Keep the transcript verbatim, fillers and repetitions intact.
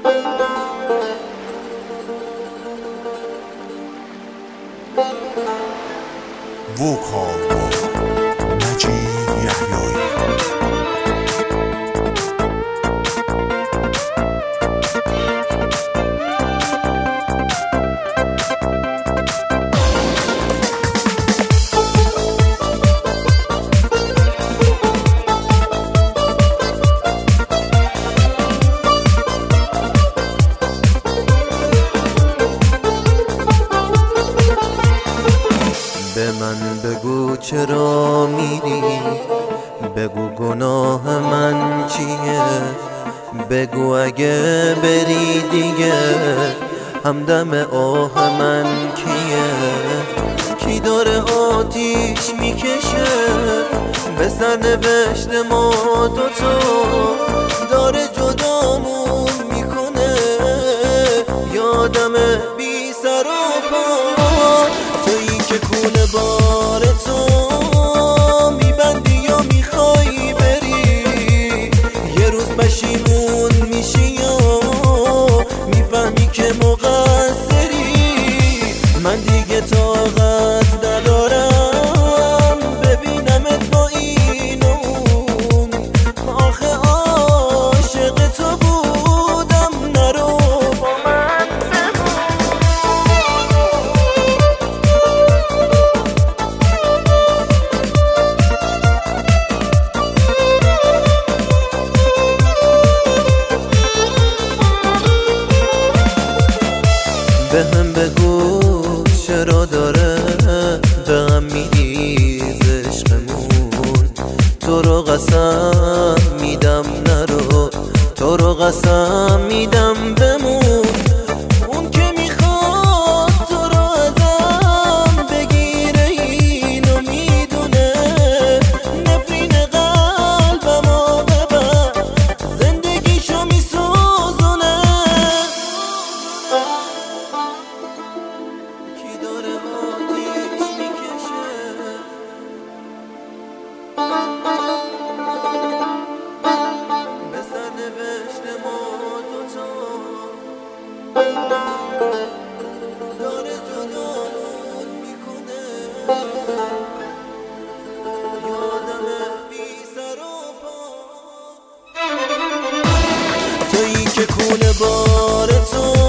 وکال با مجید یحیایی. به من بگو چرا میری، بگو گناه من چیه، بگو اگه بری دیگه همدم آه من کیه. کی داره آتیش میکشه به سر نوشت ما دوتا، داره جدامون میکنه یادم بی سر و پا. تویی که کوله بار تو میبندی یا میخوای بری، یه روز پشیمون میشی یا میفهمی که مقصری. من دیگه طاقت ندارم ببینمت با این و اون، آخه عاشق تو بودم نرو با من به هم بگو چرا داره به هم میریز عشقمون. تو رو قسم میدم نرو، تو رو قسم میدم بمون. اون که میخواد تو رو ازم بگیره اینو میدونه، نفرین قلبمو ببر زندگیشو میسوزونه. کی داره آتیش میکشه به سر نوشت ما دوتا، داره جدامون میکنه یادم بی سر و پا. تویی که کوله بار تو